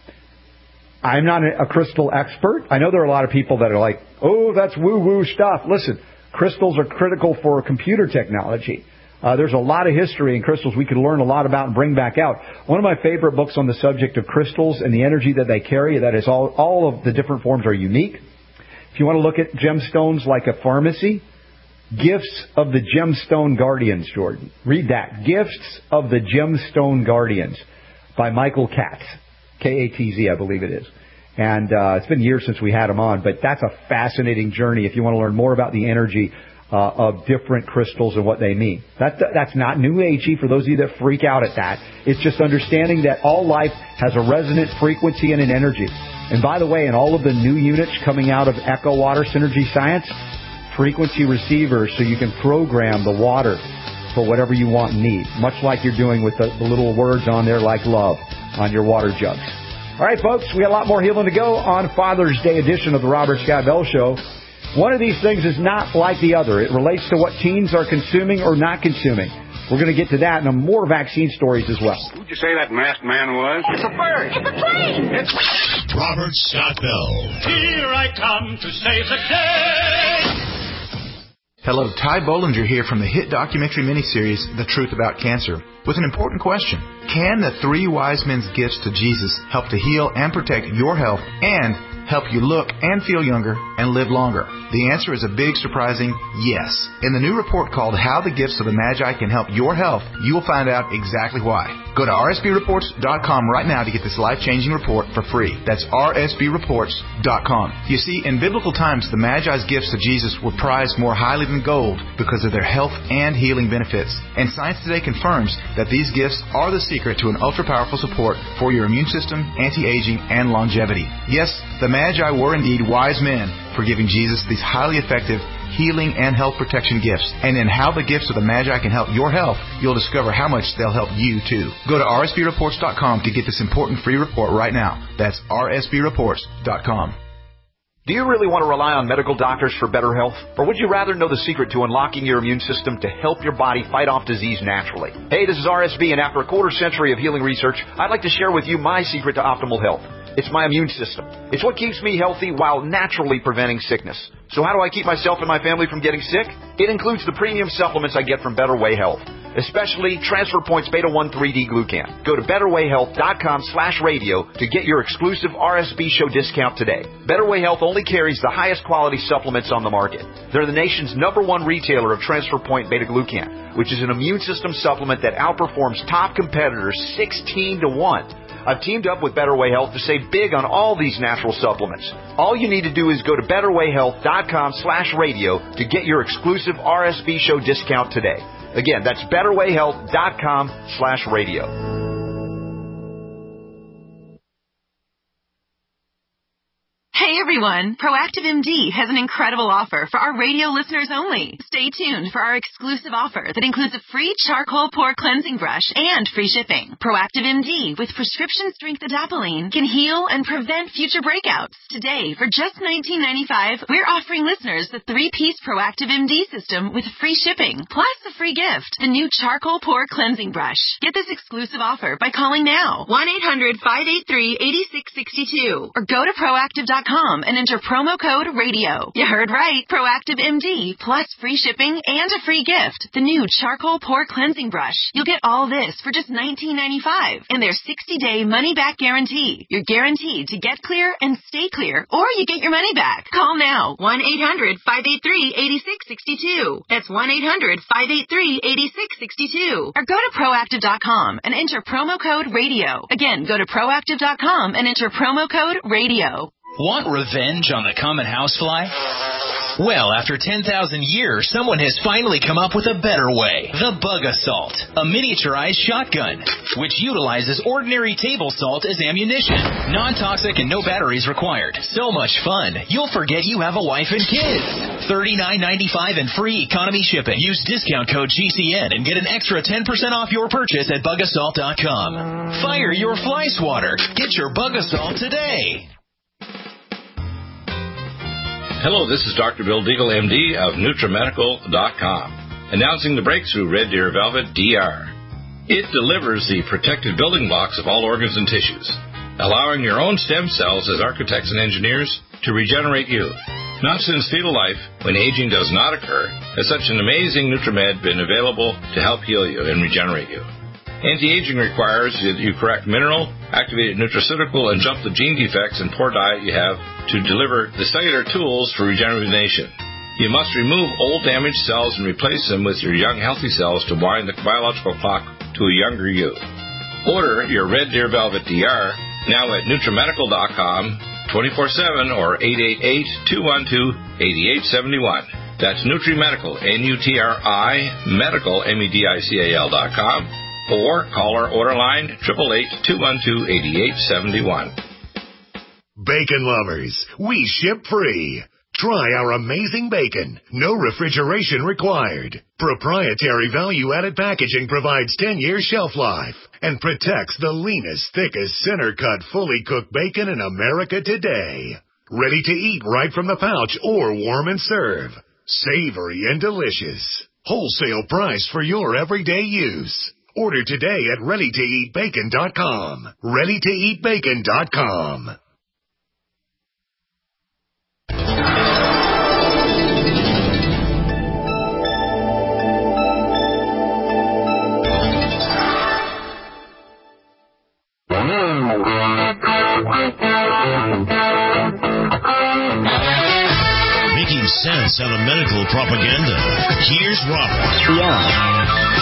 I'm not a, a crystal expert. I know there are a lot of people that are like, oh, that's woo-woo stuff. Listen, crystals are critical for computer technology. Uh, there's a lot of history in crystals we could learn a lot about and bring back out. One of my favorite books on the subject of crystals and the energy that they carry, that is all, all of the different forms are unique. If you want to look at gemstones like a pharmacy, Gifts of the Gemstone Guardians, Jordan. Read that. Gifts of the Gemstone Guardians by Michael Katz. K A T Z, I believe it is. And uh, it's been years since we had him on, but that's a fascinating journey if you want to learn more about the energy uh, of different crystals and what they mean. That, that's not new agey for those of you that freak out at that. It's just understanding that all life has a resonant frequency and an energy. And by the way, in all of the new units coming out of Echo Water Synergy Science, frequency receivers so you can program the water for whatever you want and need, much like you're doing with the, the little words on there like love on your water jugs. All right, folks, we got a lot more healing to go on Father's Day edition of the Robert Scott Bell Show. One of these things is not like the other. It relates to what teens are consuming or not consuming. We're going to get to that and more vaccine stories as well. Who'd you say that masked man was? It's a bird. It's a plane. It's Robert Scott Bell. Here I come to save the day. Hello, Ty Bollinger here from the hit documentary miniseries, The Truth About Cancer, with an important question. Can the three wise men's gifts to Jesus help to heal and protect your health and help you look and feel younger and live longer? The answer is a big, surprising yes. In the new report called How the Gifts of the Magi Can Help Your Health, you will find out exactly why. Go to R S B reports dot com right now to get this life-changing report for free. That's R S B reports dot com. You see, in biblical times, the Magi's gifts to Jesus were prized more highly than gold because of their health and healing benefits. And science today confirms that these gifts are the secret to an ultra-powerful support for your immune system, anti-aging, and longevity. Yes, the Magi were indeed wise men for giving Jesus these highly effective healing and health protection gifts. And in How the Gifts of the Magi Can Help Your Health, you'll discover how much they'll help you too. Go to R S B reports dot com to get this important free report right now. That's R S B reports dot com. Do you really want to rely on medical doctors for better health? Or would you rather know the secret to unlocking your immune system to help your body fight off disease naturally? Hey, this is R S B, and after a quarter century of healing research, I'd like to share with you my secret to optimal health. It's my immune system. It's what keeps me healthy while naturally preventing sickness. So how do I keep myself and my family from getting sick? It includes the premium supplements I get from Better Way Health, especially Transfer Points Beta one three D Glucan. Go to better way health dot com slash radio to get your exclusive R S B show discount today. Better Way Health only carries the highest quality supplements on the market. They're the nation's number one retailer of Transfer Point Beta Glucan, which is an immune system supplement that outperforms top competitors sixteen to one. I've teamed up with Better Way Health to save big on all these natural supplements. All you need to do is go to better way health dot com slash radio to get your exclusive R S B show discount today. Again, that's better way health dot com slash radio. Hey everyone, Proactive M D has an incredible offer for our radio listeners only. Stay tuned for our exclusive offer that includes a free charcoal pore cleansing brush and free shipping. Proactive M D with prescription strength adapalene can heal and prevent future breakouts. Today, for just nineteen ninety-five dollars, we're offering listeners the three-piece Proactive M D system with free shipping, plus a free gift, the new charcoal pore cleansing brush. Get this exclusive offer by calling now, one eight hundred five eight three eight six six two, or go to proactive dot com and and enter promo code RADIO. You heard right. Proactive M D, plus free shipping and a free gift. The new charcoal pore cleansing brush. You'll get all this for just nineteen ninety-five dollars and their sixty-day money-back guarantee. You're guaranteed to get clear and stay clear, or you get your money back. Call now. one eight hundred five eight three eight six six two. That's one eight hundred five eight three eight six six two. Or go to proactive dot com and enter promo code RADIO. Again, go to proactive dot com and enter promo code RADIO. Want revenge on the common housefly? Well, after ten thousand years, someone has finally come up with a better way. The Bug Assault, a miniaturized shotgun, which utilizes ordinary table salt as ammunition. Non-toxic and no batteries required. So much fun, you'll forget you have a wife and kids. thirty-nine ninety-five and free economy shipping. Use discount code G C N and get an extra ten percent off your purchase at bug assault dot com. Fire your fly swatter. Get your Bug Assault today. Hello, this is Doctor Bill Deagle, M D of Nutramedical dot com, announcing the breakthrough Red Deer Velvet D R. It delivers the protected building blocks of all organs and tissues, allowing your own stem cells as architects and engineers to regenerate you. Not since fetal life, when aging does not occur, has such an amazing Nutramed been available to help heal you and regenerate you. Anti-aging requires that you correct mineral, activated nutraceutical, and jump the gene defects and poor diet you have to deliver the cellular tools for regeneration. You must remove old damaged cells and replace them with your young healthy cells to wind the biological clock to a younger you. Order your Red Deer Velvet D R now at Nutramedical dot com, twenty-four seven or eight eight eight, two one two, eight eight seven one. That's Nutrimedical, N U T R I, medical, M E D I C A L dot com. Or call our order line, eight eight eight, two one two, eight eight seven one. Bacon lovers, we ship free. Try our amazing bacon. No refrigeration required. Proprietary value-added packaging provides ten-year shelf life and protects the leanest, thickest, center-cut, fully cooked bacon in America today. Ready to eat right from the pouch or warm and serve. Savory and delicious. Wholesale price for your everyday use. Order today at ready to eat bacon dot com. ready to eat bacon dot com. Making sense out of medical propaganda. Here's Robert. Yeah.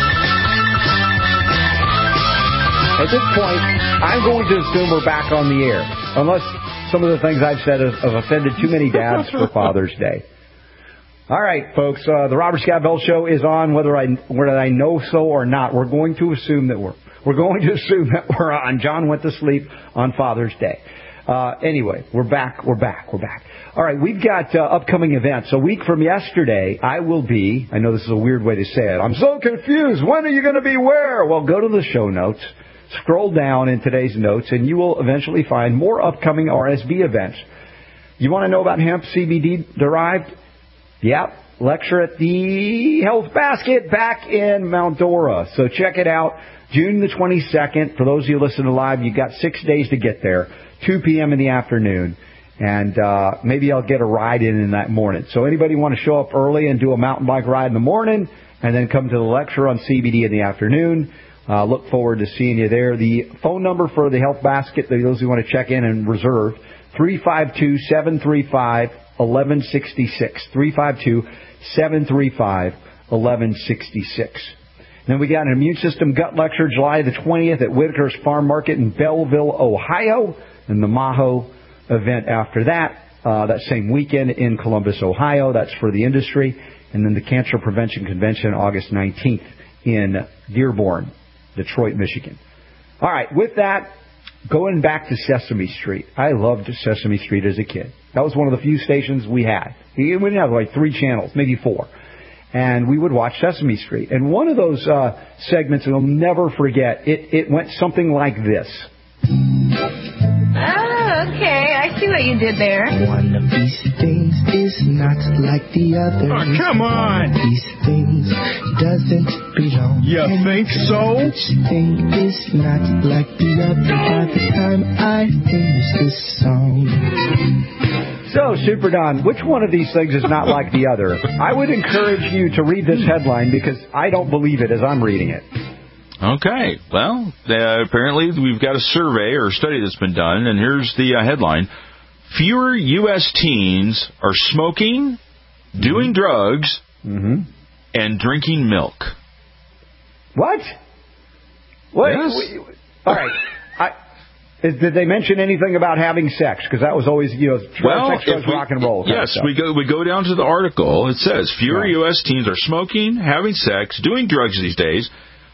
At this point, I'm going to assume we're back on the air, unless some of the things I've said have, have offended too many dads for Father's Day. All right, folks, uh, the Robert Scott Bell Show is on, whether I whether I know so or not. We're going to assume that we're we're going to assume that we're on. John went to sleep on Father's Day. Uh, anyway, we're back. We're back. We're back. All right, we've got uh, upcoming events. A week from yesterday, I will be. I know this is a weird way to say it. I'm so confused. When are you going to be where? Well, go to the show notes. Scroll down in today's notes, and you will eventually find more upcoming R S B events. You want to know about hemp C B D derived? Yep. Lecture at the Health Basket back in Mount Dora. So check it out. June the twenty-second. For those of you listening live, you've got six days to get there. two p.m. in the afternoon. And uh, maybe I'll get a ride in in that morning. So anybody want to show up early and do a mountain bike ride in the morning and then come to the lecture on C B D in the afternoon? Uh, look forward to seeing you there. The phone number for the Health Basket, those who want to check in and reserve, three five two, seven three five, one one six six. three five two, seven three five, one one six six. Then we got an immune system gut lecture July the twentieth at Whitaker's Farm Market in Belleville, Ohio, and the Maho event after that, uh, that same weekend in Columbus, Ohio. That's for the industry. And then the Cancer Prevention Convention August nineteenth in Dearborn, Detroit, Michigan. All right, with that, going back to Sesame Street. I loved Sesame Street as a kid. That was one of the few stations we had. We didn't have like three channels, maybe four. And we would watch Sesame Street. And one of those uh, segments, and I'll never forget, it, it went something like this. Oh, okay. I see what you did there. One of these things is not like the other. Oh, come on. One of these things doesn't belong. You think so? Each thing is not like the other by the time I finish this song. So, Super Don, which one of these things is not like the other? I would encourage you to read this headline because I don't believe it as I'm reading it. Okay. Well, uh, apparently we've got a survey or a study that's been done, and here's the uh, headline. Fewer U S teens are smoking, doing mm-hmm. drugs, mm-hmm. and drinking milk. What? What? Yes. Wait, all right. I, is, did they mention anything about having sex? Because that was always, you know, well, sex, drugs, we, rock and roll. Yes, we go we go down to the article. It says fewer right. U S teens are smoking, having sex, doing drugs these days.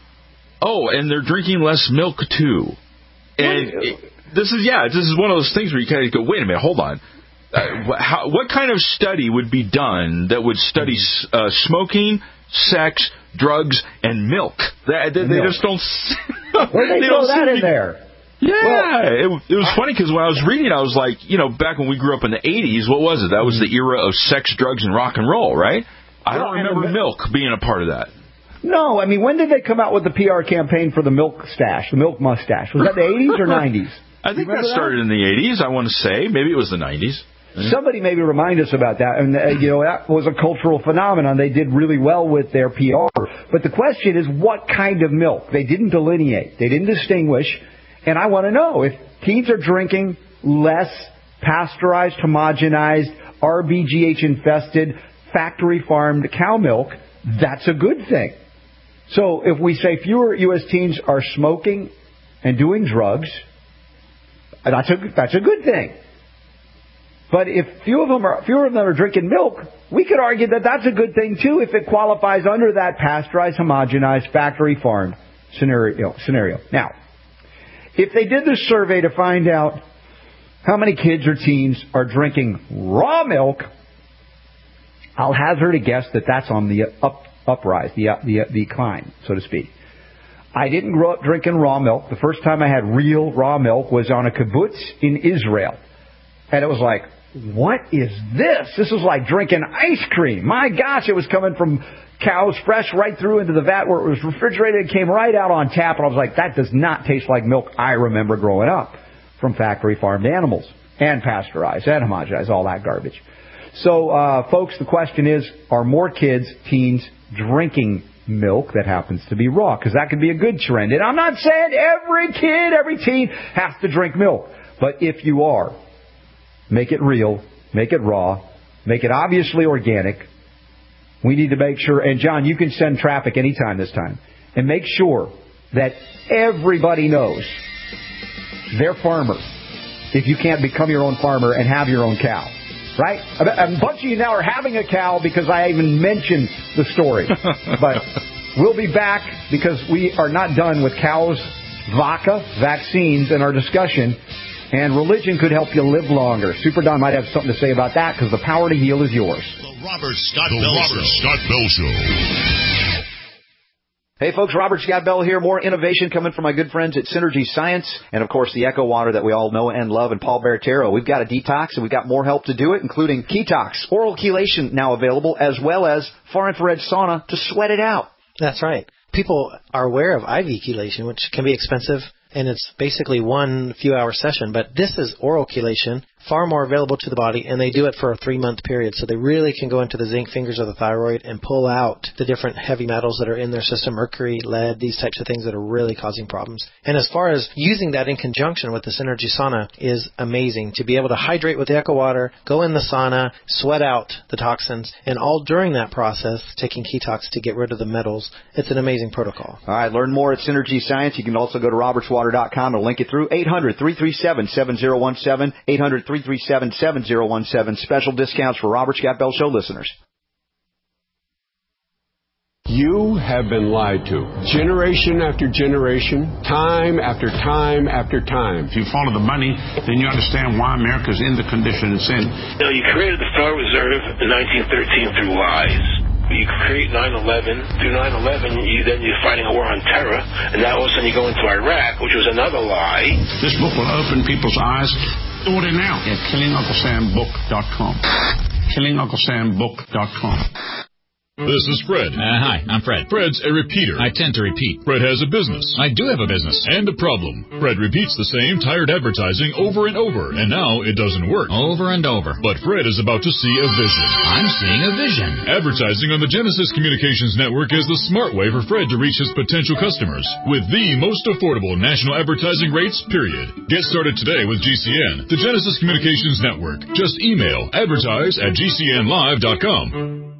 Oh, and they're drinking less milk too. And it, this is yeah, this is one of those things where you kind of go, wait a minute, hold on. Uh, how, what kind of study would be done that would study uh, smoking, sex, drugs, and milk? They, they, they just don't. Where did they, they throw that in there? Yeah, well, it, it was funny because when I was reading, I was like, you know, back when we grew up in the eighties, what was it? That was the era of sex, drugs, and rock and roll, right? I don't well, remember milk being a part of that. No, I mean, when did they come out with the P R campaign for the milk stash, the milk mustache? Was that the eighties or nineties? I think that started that? in the eighties, I want to say. Maybe it was the nineties. Somebody maybe remind us about that. And, uh, you know, that was a cultural phenomenon. They did really well with their P R. But the question is, what kind of milk? They didn't delineate. They didn't distinguish. And I want to know if teens are drinking less pasteurized, homogenized, R B G H-infested, factory-farmed cow milk, that's a good thing. So if we say fewer U S teens are smoking and doing drugs, that's a, that's a good thing. But if few of them are, fewer of them are drinking milk, we could argue that that's a good thing too if it qualifies under that pasteurized, homogenized, factory-farmed scenario. scenario. Now, if they did this survey to find out how many kids or teens are drinking raw milk, I'll hazard a guess that that's on the up, uprise, the, the, the decline, so to speak. I didn't grow up drinking raw milk. The first time I had real raw milk was on a kibbutz in Israel. And it was like, what is this? This is like drinking ice cream. My gosh, it was coming from cows fresh right through into the vat where it was refrigerated. It came right out on tap. And I was like, that does not taste like milk I remember growing up from factory farmed animals and pasteurized and homogenized, all that garbage. So, uh, folks, the question is, are more kids, teens, drinking milk that happens to be raw? Because that could be a good trend. And I'm not saying every kid, every teen has to drink milk. But if you are, make it real, make it raw, make it obviously organic. We need to make sure, and John, you can send traffic anytime this time, and make sure that everybody knows they're farmers if you can't become your own farmer and have your own cow. Right? A bunch of you now are having a cow because I even mentioned the story. But we'll be back because we are not done with cows, vodka, vaccines, and our discussion. And religion could help you live longer. Super Don might have something to say about that because the power to heal is yours. The Robert Scott the Bell Robert Show. Scott Bell Show. Hey folks, Robert Scott Bell here. More innovation coming from my good friends at Synergy Science. And of course the Echo Water that we all know and love, and Paul Bertero. We've got a detox and we've got more help to do it, including Ketox, oral chelation now available, as well as far infrared sauna to sweat it out. That's right. People are aware of I V chelation, which can be expensive, and it's basically one few hour session. But this is oral chelation, far more available to the body, and they do it for a three-month period. So they really can go into the zinc fingers of the thyroid and pull out the different heavy metals that are in their system, mercury, lead, these types of things that are really causing problems. And as far as using that in conjunction with the Synergy Sauna is amazing. To be able to hydrate with the Echo Water, go in the sauna, sweat out the toxins, and all during that process, taking Ketox to get rid of the metals. It's an amazing protocol. All right, learn more at Synergy Science. You can also go to roberts water dot com and link it through eight hundred, three three seven, seven zero one seven, eight hundred, three three seven, seven zero one seven. Special discounts for Robert Scott Bell Show listeners. You have been lied to. Generation after generation, time after time after time. If you follow the money, then you understand why America's in the condition it's in. You know, you created the Federal Reserve in nineteen thirteen through lies. You create nine eleven. Through nine eleven, you, then you're fighting a war on terror, and now all of a sudden you go into Iraq, which was another lie. This book will open people's eyes. Order now at killing uncle sam book dot com. killing uncle sam book dot com. This is Fred. Uh, hi, I'm Fred. Fred's a repeater. I tend to repeat. Fred has a business. I do have a business. And a problem. Fred repeats the same tired advertising over and over, and now it doesn't work. Over and over. But Fred is about to see a vision. I'm seeing a vision. Advertising on the Genesis Communications Network is the smart way for Fred to reach his potential customers with the most affordable national advertising rates, period. Get started today with G C N, the Genesis Communications Network. Just email advertise at g c n live dot com.